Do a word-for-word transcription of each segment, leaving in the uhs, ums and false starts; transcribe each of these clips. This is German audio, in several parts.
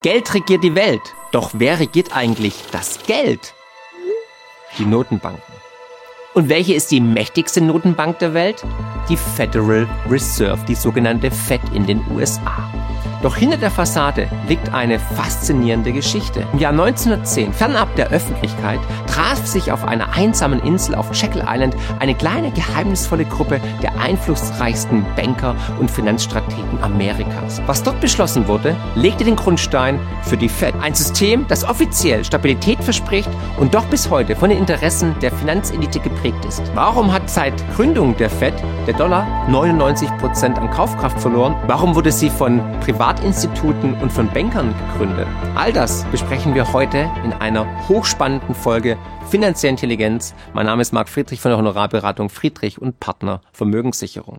Geld regiert die Welt. Doch wer regiert eigentlich das Geld? Die Notenbanken. Und welche ist die mächtigste Notenbank der Welt? Die Federal Reserve, die sogenannte Fed in den U S A. Doch hinter der Fassade liegt eine faszinierende Geschichte. Im Jahr neunzehnhundertzehn, fernab der Öffentlichkeit, traf sich auf einer einsamen Insel auf Jekyll Island eine kleine geheimnisvolle Gruppe der einflussreichsten Banker und Finanzstrategen Amerikas. Was dort beschlossen wurde, legte den Grundstein für die Fed. Ein System, das offiziell Stabilität verspricht und doch bis heute von den Interessen der Finanzelite geprägt ist. Warum hat seit Gründung der Fed der Dollar neunundneunzig Prozent an Kaufkraft verloren? Warum wurde sie von Privatinstituten und von Bankern gegründet? All das besprechen wir heute in einer hochspannenden Folge Finanzielle Intelligenz. Mein Name ist Marc Friedrich von der Honorarberatung Friedrich und Partner Vermögenssicherung.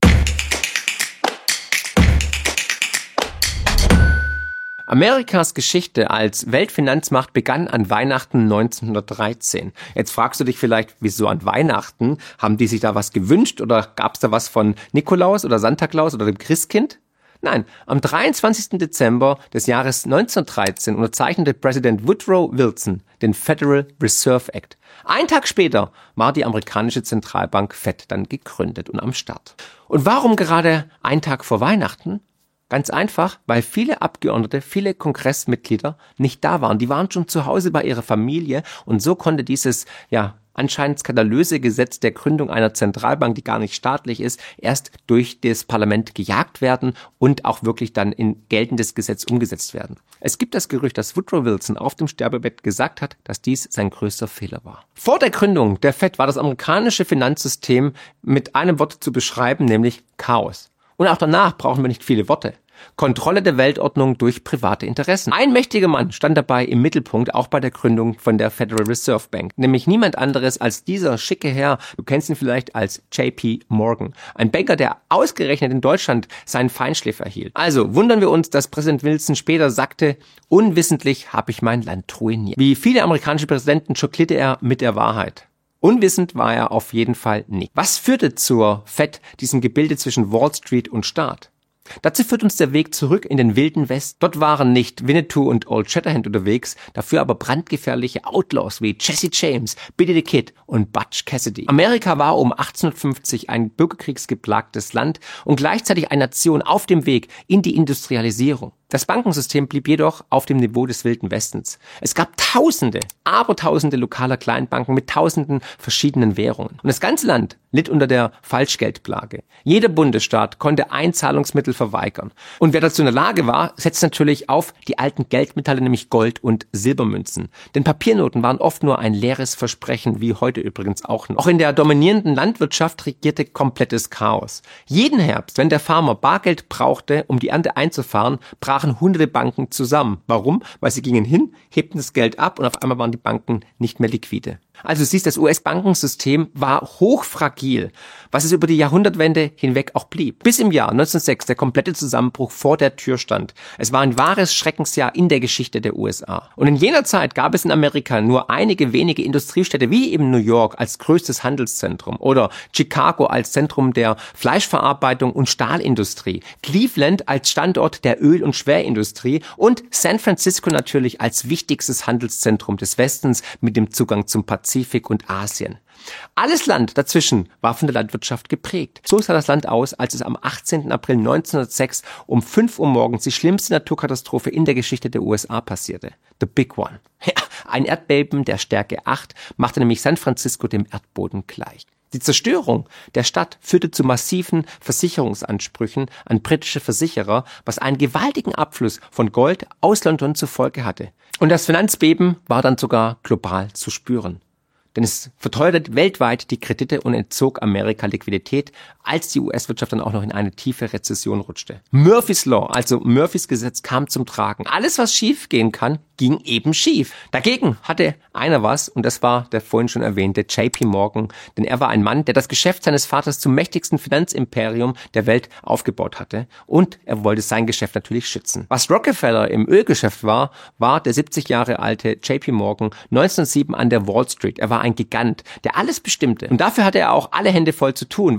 Amerikas Geschichte als Weltfinanzmacht begann an Weihnachten neunzehnhundertdreizehn. Jetzt fragst du dich vielleicht, wieso an Weihnachten? Haben die sich da was gewünscht oder gab es da was von Nikolaus oder Santa Claus oder dem Christkind? Nein, am dreiundzwanzigsten Dezember des Jahres neunzehnhundertdreizehn unterzeichnete Präsident Woodrow Wilson den Federal Reserve Act. Ein Tag später war die amerikanische Zentralbank Fed dann gegründet und am Start. Und warum gerade ein Tag vor Weihnachten? Ganz einfach, weil viele Abgeordnete, viele Kongressmitglieder nicht da waren. Die waren schon zu Hause bei ihrer Familie und so konnte dieses, ja, anscheinend skandalöse Gesetz der Gründung einer Zentralbank, die gar nicht staatlich ist, erst durch das Parlament gejagt werden und auch wirklich dann in geltendes Gesetz umgesetzt werden. Es gibt das Gerücht, dass Woodrow Wilson auf dem Sterbebett gesagt hat, dass dies sein größter Fehler war. Vor der Gründung der Fed war das amerikanische Finanzsystem mit einem Wort zu beschreiben, nämlich Chaos. Und auch danach brauchen wir nicht viele Worte. Kontrolle der Weltordnung durch private Interessen. Ein mächtiger Mann stand dabei im Mittelpunkt, auch bei der Gründung von der Federal Reserve Bank. Nämlich niemand anderes als dieser schicke Herr, du kennst ihn vielleicht als J P Morgan. Ein Banker, der ausgerechnet in Deutschland seinen Feinschliff erhielt. Also wundern wir uns, dass Präsident Wilson später sagte, unwissentlich habe ich mein Land ruiniert. Wie viele amerikanische Präsidenten jonglierte er mit der Wahrheit. Unwissend war er auf jeden Fall nicht. Was führte zur Fed, diesem Gebilde zwischen Wall Street und Staat? Dazu führt uns der Weg zurück in den wilden West. Dort waren nicht Winnetou und Old Shatterhand unterwegs, dafür aber brandgefährliche Outlaws wie Jesse James, Billy the Kid und Butch Cassidy. Amerika war um achtzehnhundertfünfzig ein bürgerkriegsgeplagtes Land und gleichzeitig eine Nation auf dem Weg in die Industrialisierung. Das Bankensystem blieb jedoch auf dem Niveau des Wilden Westens. Es gab tausende, abertausende lokaler Kleinbanken mit tausenden verschiedenen Währungen. Und das ganze Land litt unter der Falschgeldplage. Jeder Bundesstaat konnte Einzahlungsmittel verweigern. Und wer dazu in der Lage war, setzte natürlich auf die alten Geldmetalle, nämlich Gold- und Silbermünzen. Denn Papiernoten waren oft nur ein leeres Versprechen, wie heute übrigens auch noch. Auch in der dominierenden Landwirtschaft regierte komplettes Chaos. Jeden Herbst, wenn der Farmer Bargeld brauchte, um die Ernte einzufahren, brachen hunderte Banken zusammen. Warum? Weil sie gingen hin, hebten das Geld ab und auf einmal waren die Banken nicht mehr liquide. Also du siehst, das U S-Bankensystem war hochfragil, was es über die Jahrhundertwende hinweg auch blieb. Bis im Jahr neunzehnhundertsechs der komplette Zusammenbruch vor der Tür stand. Es war ein wahres Schreckensjahr in der Geschichte der U S A. Und in jener Zeit gab es in Amerika nur einige wenige Industriestädte, wie eben New York als größtes Handelszentrum oder Chicago als Zentrum der Fleischverarbeitung und Stahlindustrie, Cleveland als Standort der Öl- und Schwerindustrie und San Francisco natürlich als wichtigstes Handelszentrum des Westens mit dem Zugang zum Pazifik und Asien. Alles Land dazwischen war von der Landwirtschaft geprägt. So sah das Land aus, als es am achtzehnten April neunzehnhundertsechs um fünf Uhr morgens die schlimmste Naturkatastrophe in der Geschichte der U S A passierte. The Big One. Ja, ein Erdbeben der Stärke acht machte nämlich San Francisco dem Erdboden gleich. Die Zerstörung der Stadt führte zu massiven Versicherungsansprüchen an britische Versicherer, was einen gewaltigen Abfluss von Gold aus London zur Folge hatte. Und das Finanzbeben war dann sogar global zu spüren. Denn es verteuerte weltweit die Kredite und entzog Amerika Liquidität, als die U S-Wirtschaft dann auch noch in eine tiefe Rezession rutschte. Murphy's Law, also Murphys Gesetz, kam zum Tragen. Alles, was schief gehen kann, ging eben schief. Dagegen hatte einer was, und das war der vorhin schon erwähnte J P Morgan, denn er war ein Mann, der das Geschäft seines Vaters zum mächtigsten Finanzimperium der Welt aufgebaut hatte, und er wollte sein Geschäft natürlich schützen. Was Rockefeller im Ölgeschäft war, war der siebzig Jahre alte J P Morgan neunzehnhundertsieben an der Wall Street. Er war ein Gigant, der alles bestimmte. Und dafür hatte er auch alle Hände voll zu tun, weil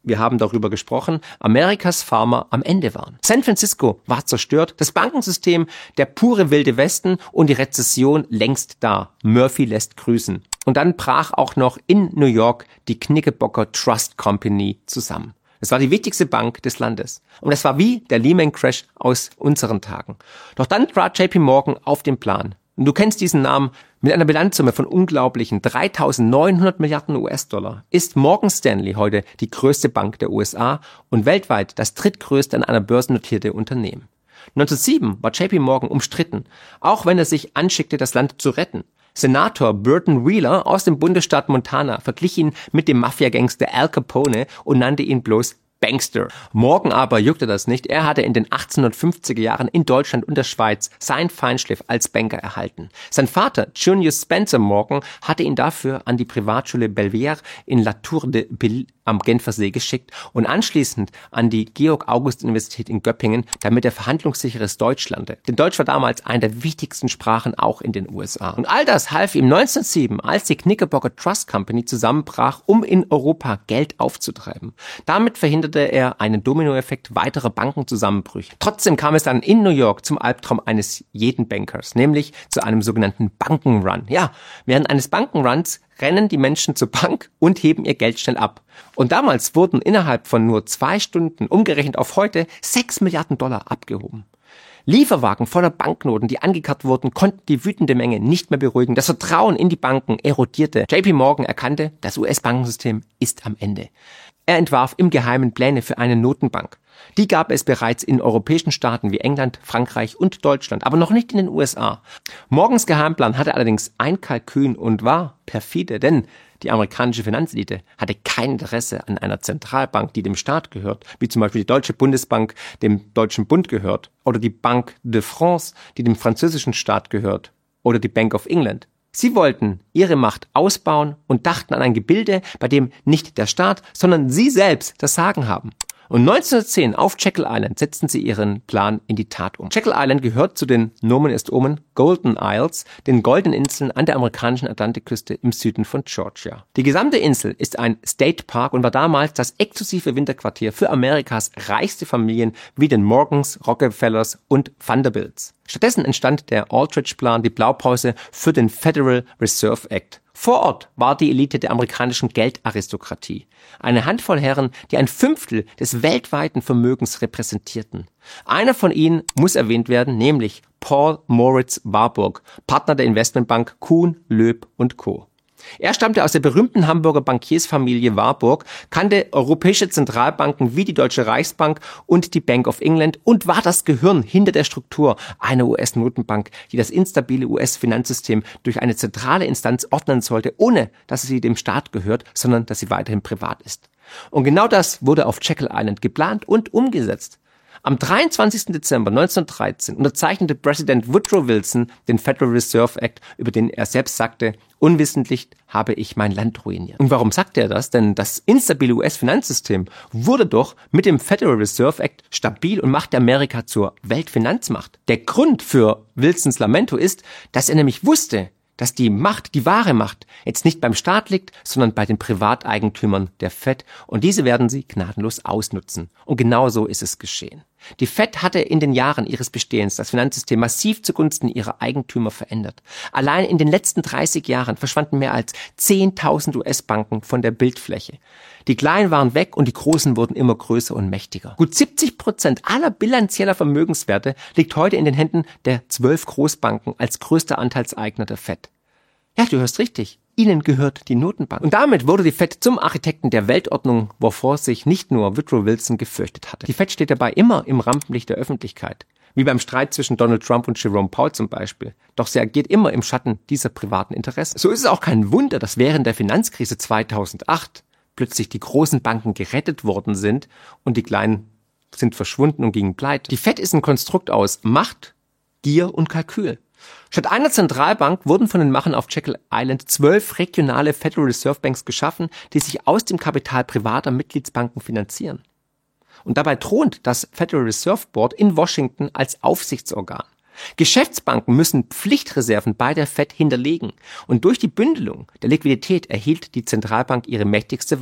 wir haben darüber gesprochen, Amerikas Farmer am Ende waren. San Francisco war zerstört, das Bankensystem, der pure wilde Westen und die Rezession längst da. Murphy lässt grüßen. Und dann brach auch noch in New York die Knickerbocker Trust Company zusammen. Es war die wichtigste Bank des Landes. Und es war wie der Lehman Crash aus unseren Tagen. Doch dann trat J P Morgan auf den Plan. Und du kennst diesen Namen. Mit einer Bilanzsumme von unglaublichen dreitausendneunhundert Milliarden U S-Dollar ist Morgan Stanley heute die größte Bank der U S A und weltweit das drittgrößte an einer Börse notierte Unternehmen. neunzehnhundertsieben war J P Morgan umstritten, auch wenn er sich anschickte, das Land zu retten. Senator Burton Wheeler aus dem Bundesstaat Montana verglich ihn mit dem Mafia-Gangster Al Capone und nannte ihn bloß Bankster. Morgan aber juckte das nicht. Er hatte in den achtzehnhundertfünfziger Jahren in Deutschland und der Schweiz sein Feinschliff als Banker erhalten. Sein Vater, Junius Spencer Morgan, hatte ihn dafür an die Privatschule Belvedere in La Tour de Pile am Genfersee geschickt und anschließend an die Georg-August-Universität in Göppingen, damit er verhandlungssicheres Deutsch lernte. Denn Deutsch war damals eine der wichtigsten Sprachen auch in den U S A. Und all das half ihm neunzehnhundertsieben, als die Knickerbocker Trust Company zusammenbrach, um in Europa Geld aufzutreiben. Damit verhinderte er einen Dominoeffekt weiterer Bankenzusammenbrüche. Trotzdem kam es dann in New York zum Albtraum eines jeden Bankers, nämlich zu einem sogenannten Bankenrun. Ja, während eines Bankenruns rennen die Menschen zur Bank und heben ihr Geld schnell ab. Und damals wurden innerhalb von nur zwei Stunden, umgerechnet auf heute, sechs Milliarden Dollar abgehoben. Lieferwagen voller Banknoten, die angekarrt wurden, konnten die wütende Menge nicht mehr beruhigen. Das Vertrauen in die Banken erodierte. J P Morgan erkannte, das U S-Bankensystem ist am Ende. Er entwarf im Geheimen Pläne für eine Notenbank. Die gab es bereits in europäischen Staaten wie England, Frankreich und Deutschland, aber noch nicht in den U S A. Morgans Geheimplan hatte allerdings ein Kalkül und war perfide, denn die amerikanische Finanzelite hatte kein Interesse an einer Zentralbank, die dem Staat gehört, wie zum Beispiel die Deutsche Bundesbank dem Deutschen Bund gehört, oder die Banque de France, die dem französischen Staat gehört, oder die Bank of England. Sie wollten ihre Macht ausbauen und dachten an ein Gebilde, bei dem nicht der Staat, sondern sie selbst das Sagen haben. Und neunzehnhundertzehn auf Jekyll Island setzten sie ihren Plan in die Tat um. Jekyll Island gehört zu den Nomen est Omen Golden Isles, den Goldenen Inseln an der amerikanischen Atlantikküste im Süden von Georgia. Die gesamte Insel ist ein State Park und war damals das exklusive Winterquartier für Amerikas reichste Familien wie den Morgans, Rockefellers und Vanderbilts. Stattdessen entstand der Aldrich-Plan, die Blaupause für den Federal Reserve Act. Vor Ort war die Elite der amerikanischen Geldaristokratie. Eine Handvoll Herren, die ein Fünftel des weltweiten Vermögens repräsentierten. Einer von ihnen muss erwähnt werden, nämlich Paul Moritz Warburg, Partner der Investmentbank Kuhn, Loeb und Co. Er stammte aus der berühmten Hamburger Bankiersfamilie Warburg, kannte europäische Zentralbanken wie die Deutsche Reichsbank und die Bank of England und war das Gehirn hinter der Struktur einer U S-Notenbank, die das instabile U S-Finanzsystem durch eine zentrale Instanz ordnen sollte, ohne dass sie dem Staat gehört, sondern dass sie weiterhin privat ist. Und genau das wurde auf Jekyll Island geplant und umgesetzt. Am dreiundzwanzigsten Dezember neunzehnhundertdreizehn unterzeichnete Präsident Woodrow Wilson den Federal Reserve Act, über den er selbst sagte, unwissentlich habe ich mein Land ruiniert. Und warum sagte er das? Denn das instabile U S-Finanzsystem wurde doch mit dem Federal Reserve Act stabil und machte Amerika zur Weltfinanzmacht. Der Grund für Wilsons Lamento ist, dass er nämlich wusste, dass die Macht, die wahre Macht, jetzt nicht beim Staat liegt, sondern bei den Privateigentümern der Fed. Und diese werden sie gnadenlos ausnutzen. Und genau so ist es geschehen. Die Fed hatte in den Jahren ihres Bestehens das Finanzsystem massiv zugunsten ihrer Eigentümer verändert. Allein in den letzten dreißig Jahren verschwanden mehr als zehntausend U S-Banken von der Bildfläche. Die Kleinen waren weg und die Großen wurden immer größer und mächtiger. Gut siebzig Prozent aller bilanzieller Vermögenswerte liegt heute in den Händen der zwölf Großbanken als größter Anteilseigner der Fed. Ja, du hörst richtig. Ihnen gehört die Notenbank. Und damit wurde die Fed zum Architekten der Weltordnung, wovor sich nicht nur Woodrow Wilson gefürchtet hatte. Die Fed steht dabei immer im Rampenlicht der Öffentlichkeit. Wie beim Streit zwischen Donald Trump und Jerome Powell zum Beispiel. Doch sie agiert immer im Schatten dieser privaten Interessen. So ist es auch kein Wunder, dass während der Finanzkrise zweitausendacht plötzlich die großen Banken gerettet worden sind und die kleinen sind verschwunden und gingen pleite. Die Fed ist ein Konstrukt aus Macht, Gier und Kalkül. Statt einer Zentralbank wurden von den Machern auf Jekyll Island zwölf regionale Federal Reserve Banks geschaffen, die sich aus dem Kapital privater Mitgliedsbanken finanzieren. Und dabei thront das Federal Reserve Board in Washington als Aufsichtsorgan. Geschäftsbanken müssen Pflichtreserven bei der Fed hinterlegen und durch die Bündelung der Liquidität erhielt die Zentralbank ihre mächtigste Waffe,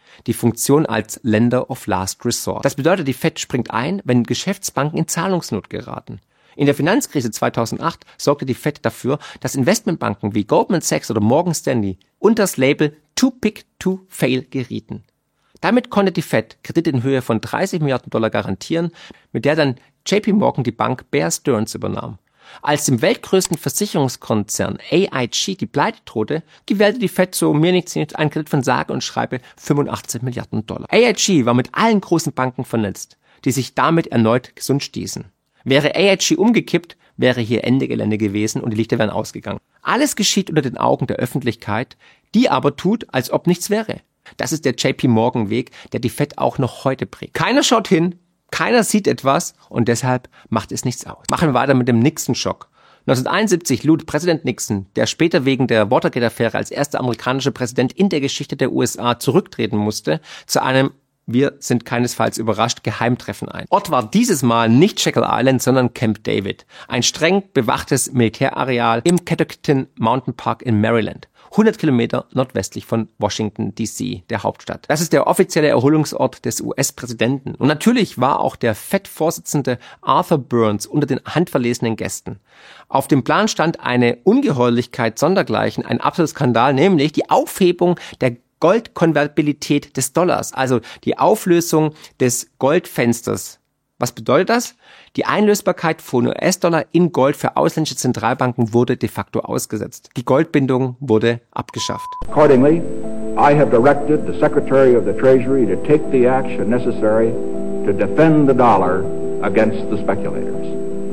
die Funktion als Lender of Last Resort. Das bedeutet, die Fed springt ein, wenn Geschäftsbanken in Zahlungsnot geraten. In der Finanzkrise zweitausendacht sorgte die Fed dafür, dass Investmentbanken wie Goldman Sachs oder Morgan Stanley unter das Label Too Big to Fail gerieten. Damit konnte die Fed Kredite in Höhe von dreißig Milliarden Dollar garantieren, mit der dann J P Morgan die Bank Bear Stearns übernahm. Als dem weltgrößten Versicherungskonzern A I G die Pleite drohte, gewährte die Fed so mir nichts nicht einen Kredit von sage und schreibe fünfundachtzig Milliarden Dollar. A I G war mit allen großen Banken vernetzt, die sich damit erneut gesund stießen. Wäre A I G umgekippt, wäre hier Ende Gelände gewesen und die Lichter wären ausgegangen. Alles geschieht unter den Augen der Öffentlichkeit, die aber tut, als ob nichts wäre. Das ist der J P Morgan Weg, der die Fed auch noch heute prägt. Keiner schaut hin, keiner sieht etwas und deshalb macht es nichts aus. Machen wir weiter mit dem Nixon-Schock. neunzehnhunderteinundsiebzig lud Präsident Nixon, der später wegen der Watergate-Affäre als erster amerikanischer Präsident in der Geschichte der U S A zurücktreten musste, zu einem, wir sind keinesfalls überrascht, Geheimtreffen ein. Ort war dieses Mal nicht Jekyll Island, sondern Camp David, ein streng bewachtes Militärareal im Catoctin Mountain Park in Maryland, hundert Kilometer nordwestlich von Washington D C, der Hauptstadt. Das ist der offizielle Erholungsort des U S-Präsidenten. Und natürlich war auch der Fed-Vorsitzende Arthur Burns unter den handverlesenen Gästen. Auf dem Plan stand eine Ungeheuerlichkeit sondergleichen, ein absoluter Skandal, nämlich die Aufhebung der Goldkonvertibilität des Dollars, also die Auflösung des Goldfensters. Was bedeutet das? Die Einlösbarkeit von U S-Dollar in Gold für ausländische Zentralbanken wurde de facto ausgesetzt. Die Goldbindung wurde abgeschafft. Accordingly, I have directed the Secretary of the Treasury to take the action necessary to defend the dollar against the speculators.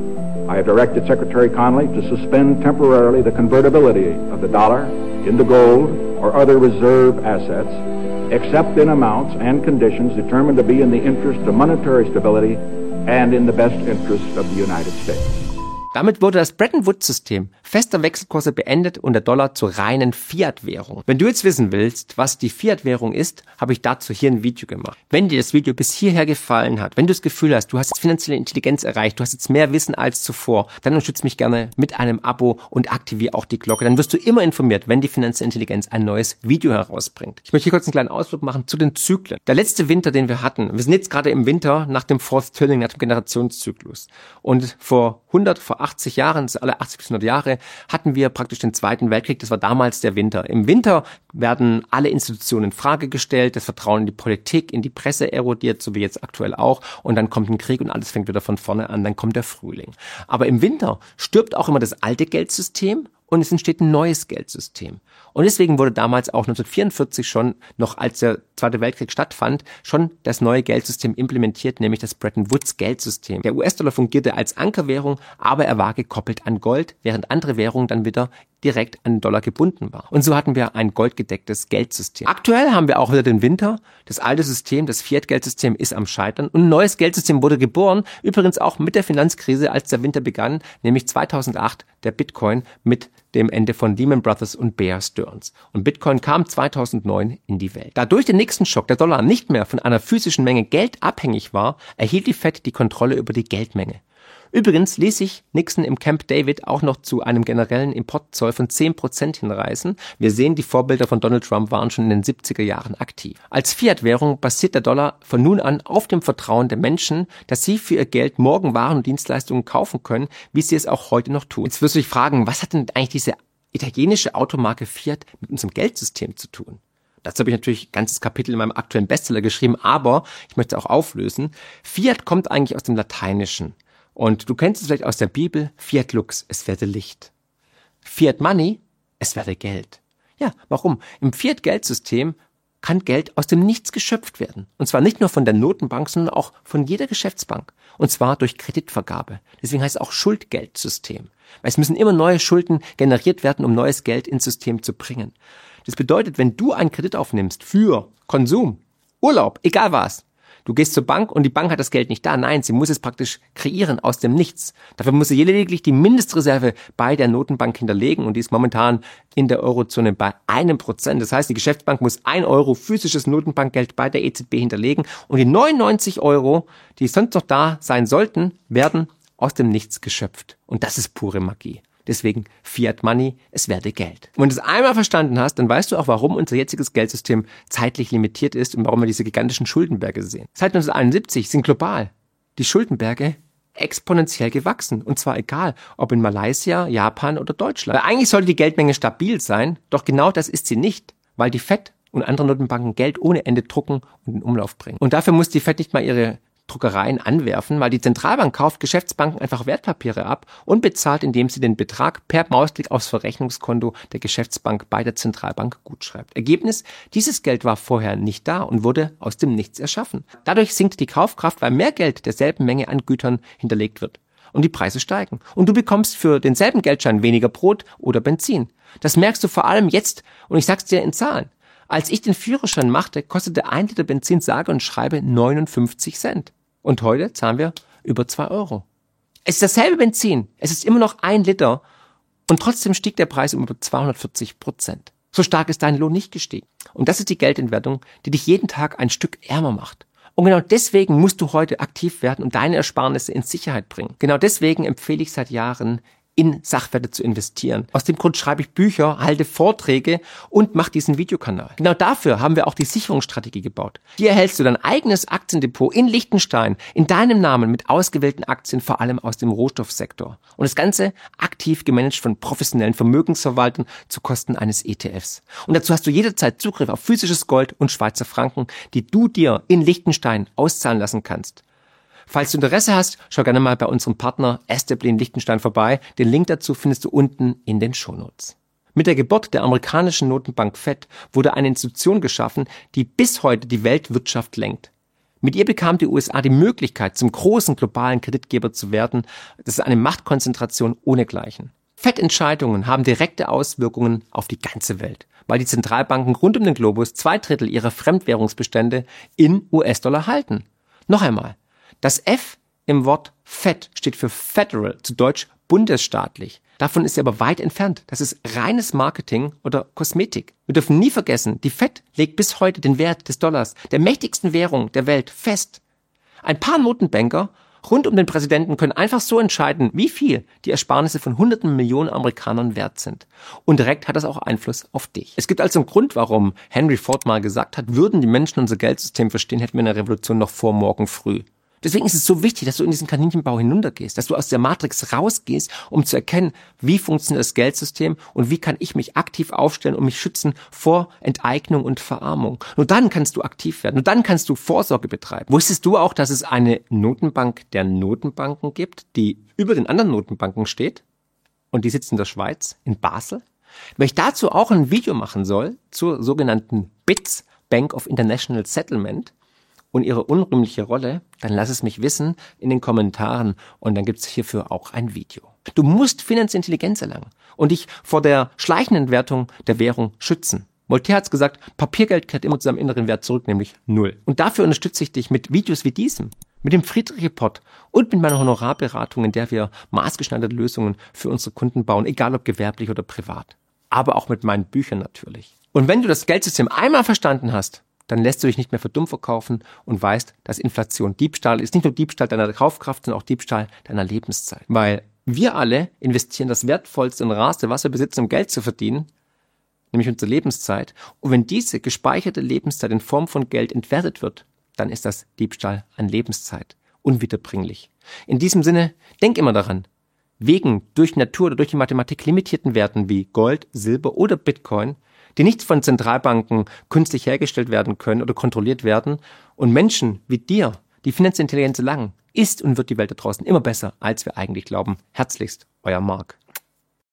I have directed Secretary Connally to suspend temporarily the convertibility of the dollar into gold or other reserve assets, except in amounts and conditions determined to be in the interest of monetary stability and in the best interest of the United States. Damit wurde das Bretton Woods-System fester Wechselkurse beendet und der Dollar zur reinen Fiat-Währung. Wenn du jetzt wissen willst, was die Fiat-Währung ist, habe ich dazu hier ein Video gemacht. Wenn dir das Video bis hierher gefallen hat, wenn du das Gefühl hast, du hast jetzt finanzielle Intelligenz erreicht, du hast jetzt mehr Wissen als zuvor, dann unterstütze mich gerne mit einem Abo und aktiviere auch die Glocke. Dann wirst du immer informiert, wenn die finanzielle Intelligenz ein neues Video herausbringt. Ich möchte hier kurz einen kleinen Ausflug machen zu den Zyklen. Der letzte Winter, den wir hatten, wir sind jetzt gerade im Winter nach dem Fourth Turning, nach dem Generationszyklus. Und vor hundert, vor achtzig Jahren, alle achtzig bis hundert Jahre, hatten wir praktisch den Zweiten Weltkrieg. Das war damals der Winter. Im Winter werden alle Institutionen in Frage gestellt, das Vertrauen in die Politik, in die Presse erodiert, so wie jetzt aktuell auch. Und dann kommt ein Krieg und alles fängt wieder von vorne an, dann kommt der Frühling. Aber im Winter stirbt auch immer das alte Geldsystem und es entsteht ein neues Geldsystem. Und deswegen wurde damals auch neunzehnhundertvierundvierzig schon, noch als der Zweite Weltkrieg stattfand, schon das neue Geldsystem implementiert, nämlich das Bretton Woods Geldsystem. Der U S-Dollar fungierte als Ankerwährung, aber er war gekoppelt an Gold, während andere Währungen dann wieder direkt an den Dollar gebunden war. Und so hatten wir ein goldgedecktes Geldsystem. Aktuell haben wir auch wieder den Winter. Das alte System, das Fiat-Geldsystem, ist am Scheitern. Und ein neues Geldsystem wurde geboren, übrigens auch mit der Finanzkrise, als der Winter begann, nämlich zweitausendacht der Bitcoin mit dem Ende von Lehman Brothers und Bear Stearns. Und Bitcoin kam zweitausendneun in die Welt. Da durch den nächsten Schock der Dollar nicht mehr von einer physischen Menge Geld abhängig war, erhielt die Fed die Kontrolle über die Geldmenge. Übrigens ließ sich Nixon im Camp David auch noch zu einem generellen Importzoll von zehn Prozent hinreißen. Wir sehen, die Vorbilder von Donald Trump waren schon in den siebziger Jahren aktiv. Als Fiat-Währung basiert der Dollar von nun an auf dem Vertrauen der Menschen, dass sie für ihr Geld morgen Waren und Dienstleistungen kaufen können, wie sie es auch heute noch tun. Jetzt wirst du dich fragen, was hat denn eigentlich diese italienische Automarke Fiat mit unserem Geldsystem zu tun? Dazu habe ich natürlich ein ganzes Kapitel in meinem aktuellen Bestseller geschrieben, aber ich möchte es auch auflösen. Fiat kommt eigentlich aus dem Lateinischen. Und du kennst es vielleicht aus der Bibel, Fiat Lux, es werde Licht. Fiat Money, es werde Geld. Ja, warum? Im Fiat-Geldsystem kann Geld aus dem Nichts geschöpft werden. Und zwar nicht nur von der Notenbank, sondern auch von jeder Geschäftsbank. Und zwar durch Kreditvergabe. Deswegen heißt es auch Schuldgeldsystem. Weil es müssen immer neue Schulden generiert werden, um neues Geld ins System zu bringen. Das bedeutet, wenn du einen Kredit aufnimmst für Konsum, Urlaub, egal was, du gehst zur Bank und die Bank hat das Geld nicht da. Nein, sie muss es praktisch kreieren aus dem Nichts. Dafür muss sie lediglich die Mindestreserve bei der Notenbank hinterlegen und die ist momentan in der Eurozone bei einem Prozent. Das heißt, die Geschäftsbank muss ein Euro physisches Notenbankgeld bei der E Z B hinterlegen und die neunundneunzig Euro, die sonst noch da sein sollten, werden aus dem Nichts geschöpft. Und das ist pure Magie. Deswegen Fiat Money, es werde Geld. Und wenn du es einmal verstanden hast, dann weißt du auch, warum unser jetziges Geldsystem zeitlich limitiert ist und warum wir diese gigantischen Schuldenberge sehen. Seit neunzehnhunderteinundsiebzig sind global die Schuldenberge exponentiell gewachsen. Und zwar egal, ob in Malaysia, Japan oder Deutschland. Weil eigentlich sollte die Geldmenge stabil sein, doch genau das ist sie nicht, weil die Fed und andere Notenbanken Geld ohne Ende drucken und in Umlauf bringen. Und dafür muss die Fed nicht mal ihre Druckereien anwerfen, weil die Zentralbank kauft Geschäftsbanken einfach Wertpapiere ab und bezahlt, indem sie den Betrag per Mausklick aufs Verrechnungskonto der Geschäftsbank bei der Zentralbank gutschreibt. Ergebnis, dieses Geld war vorher nicht da und wurde aus dem Nichts erschaffen. Dadurch sinkt die Kaufkraft, weil mehr Geld derselben Menge an Gütern hinterlegt wird. Und die Preise steigen. Und du bekommst für denselben Geldschein weniger Brot oder Benzin. Das merkst du vor allem jetzt, und ich sag's dir in Zahlen. Als ich den Führerschein machte, kostete ein Liter Benzin sage und schreibe neunundfünfzig Cent. Und heute zahlen wir über zwei Euro. Es ist dasselbe Benzin, es ist immer noch ein Liter und trotzdem stieg der Preis um über zweihundertvierzig Prozent. So stark ist dein Lohn nicht gestiegen. Und das ist die Geldentwertung, die dich jeden Tag ein Stück ärmer macht. Und genau deswegen musst du heute aktiv werden und deine Ersparnisse in Sicherheit bringen. Genau deswegen empfehle ich seit Jahren, in Sachwerte zu investieren. Aus dem Grund schreibe ich Bücher, halte Vorträge und mache diesen Videokanal. Genau dafür haben wir auch die Sicherungsstrategie gebaut. Hier erhältst du dein eigenes Aktiendepot in Liechtenstein, in deinem Namen mit ausgewählten Aktien, vor allem aus dem Rohstoffsektor. Und das Ganze aktiv gemanagt von professionellen Vermögensverwaltern zu Kosten eines E T Fs. Und dazu hast du jederzeit Zugriff auf physisches Gold und Schweizer Franken, die du dir in Liechtenstein auszahlen lassen kannst. Falls du Interesse hast, schau gerne mal bei unserem Partner Establey in Liechtenstein vorbei. Den Link dazu findest du unten in den Shownotes. Mit der Geburt der amerikanischen Notenbank Fed wurde eine Institution geschaffen, die bis heute die Weltwirtschaft lenkt. Mit ihr bekam die U S A die Möglichkeit, zum großen globalen Kreditgeber zu werden. Das ist eine Machtkonzentration ohnegleichen. Fed-Entscheidungen haben direkte Auswirkungen auf die ganze Welt, weil die Zentralbanken rund um den Globus zwei Drittel ihrer Fremdwährungsbestände in U S-Dollar halten. Noch einmal. Das F im Wort Fed steht für Federal, zu Deutsch bundesstaatlich. Davon ist sie aber weit entfernt. Das ist reines Marketing oder Kosmetik. Wir dürfen nie vergessen, die Fed legt bis heute den Wert des Dollars, der mächtigsten Währung der Welt, fest. Ein paar Notenbanker rund um den Präsidenten können einfach so entscheiden, wie viel die Ersparnisse von hunderten Millionen Amerikanern wert sind. Und direkt hat das auch Einfluss auf dich. Es gibt also einen Grund, warum Henry Ford mal gesagt hat, würden die Menschen unser Geldsystem verstehen, hätten wir eine Revolution noch vor morgen früh. Deswegen ist es so wichtig, dass du in diesen Kaninchenbau hinuntergehst, dass du aus der Matrix rausgehst, um zu erkennen, wie funktioniert das Geldsystem und wie kann ich mich aktiv aufstellen und mich schützen vor Enteignung und Verarmung. Nur dann kannst du aktiv werden, nur dann kannst du Vorsorge betreiben. Wusstest du auch, dass es eine Notenbank der Notenbanken gibt, die über den anderen Notenbanken steht? Und die sitzt in der Schweiz, in Basel? Wenn ich dazu auch ein Video machen soll, zur sogenannten B I T S, Bank of International Settlement, und ihre unrühmliche Rolle, dann lass es mich wissen in den Kommentaren und dann gibt's hierfür auch ein Video. Du musst finanzielle Intelligenz erlangen und dich vor der schleichenden Wertung der Währung schützen. Voltaire hat's gesagt, Papiergeld kehrt immer zu seinem inneren Wert zurück, nämlich null. Und dafür unterstütze ich dich mit Videos wie diesem, mit dem Friedrich-Report und mit meiner Honorarberatung, in der wir maßgeschneiderte Lösungen für unsere Kunden bauen, egal ob gewerblich oder privat. Aber auch mit meinen Büchern natürlich. Und wenn du das Geldsystem einmal verstanden hast, dann lässt du dich nicht mehr für dumm verkaufen und weißt, dass Inflation Diebstahl ist. Nicht nur Diebstahl deiner Kaufkraft, sondern auch Diebstahl deiner Lebenszeit. Weil wir alle investieren das wertvollste und rarste, was wir besitzen, um Geld zu verdienen, nämlich unsere Lebenszeit. Und wenn diese gespeicherte Lebenszeit in Form von Geld entwertet wird, dann ist das Diebstahl an Lebenszeit. Unwiederbringlich. In diesem Sinne, denk immer daran, wegen durch Natur oder durch die Mathematik limitierten Werten wie Gold, Silber oder Bitcoin, die nicht von Zentralbanken künstlich hergestellt werden können oder kontrolliert werden. Und Menschen wie dir, die finanzielle Intelligenz erlangen, ist und wird die Welt da draußen immer besser, als wir eigentlich glauben. Herzlichst, euer Marc.